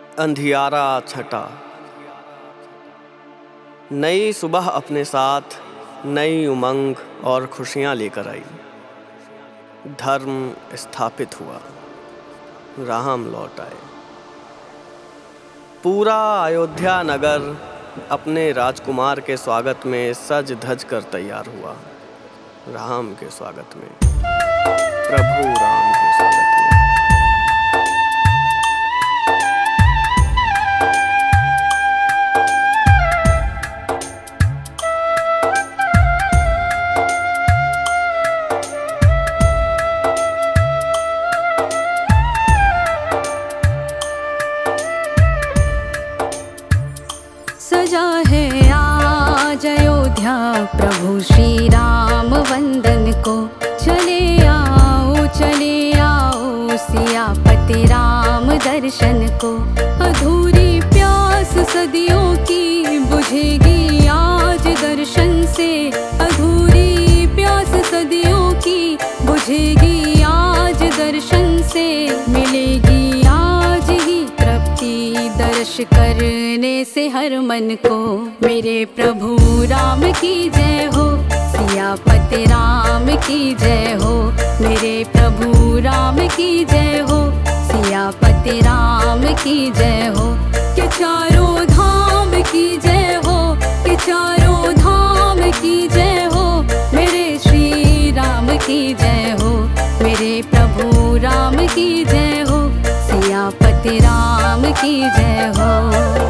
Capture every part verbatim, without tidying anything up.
अंधियारा छटा। नई सुबह अपने साथ नई उमंग और खुशियाँ लेकर आई। धर्म स्थापित हुआ, राम लौट आए। पूरा अयोध्या नगर अपने राजकुमार के स्वागत में सज धज कर तैयार हुआ। राम के स्वागत में, प्रभु राम के स्वागत में। सजा है आज अयोध्या प्रभु श्री राम वंदन को। चले आओ चले आओ सियापति राम दर्शन को। अधूरी प्यास सदियों की बुझेगी आज दर्शन से। अधूरी प्यास सदियों की बुझेगी आज दर्शन से। मिलेगी आज ही तृप्ति दर्श करने से हर मन को। मेरे प्रभु राम की जय हो, सियापति राम की जय हो। मेरे प्रभु राम की जय हो, सियापति राम की जय हो। कि चारों धाम की जय हो, कि चारों धाम की जय हो। मेरे श्री राम की जय हो, मेरे प्रभु राम की जय हो, सियापति राम की जय हो।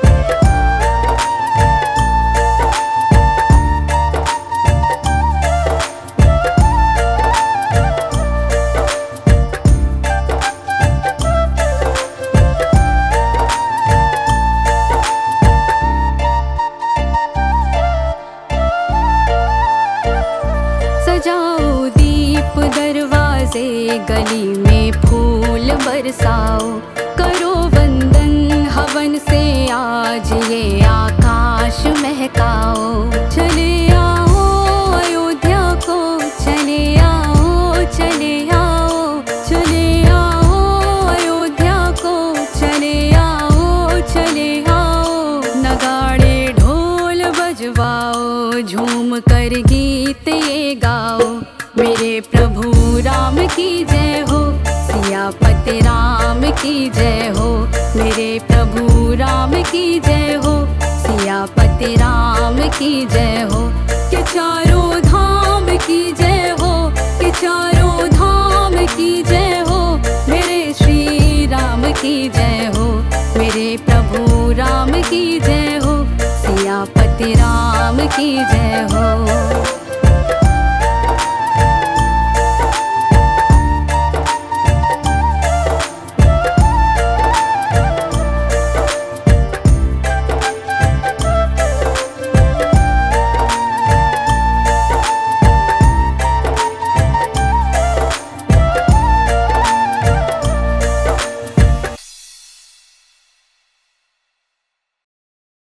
सजाओ दीप दरवाजे, गली में फूल बरसाओ। करो वंदन हवन से आज ये आकाश महकाओ। चले आओ अयोध्या को, चले आओ चले आओ। चले आओ अयोध्या को, चले आओ चले आओ। नगाड़े ढोल बजवाओ, झूम कर गीत ये गाओ। मेरे प्रभु राम की जय हो, सियापति राम की जय हो। मेरे प्रभु राम की जय हो, सियापति राम की जय हो। कि चारों धाम की जय हो, कि चारों धाम की जय हो। मेरे श्री राम की जय हो, मेरे प्रभु राम की जय हो, सियापति राम की जय हो।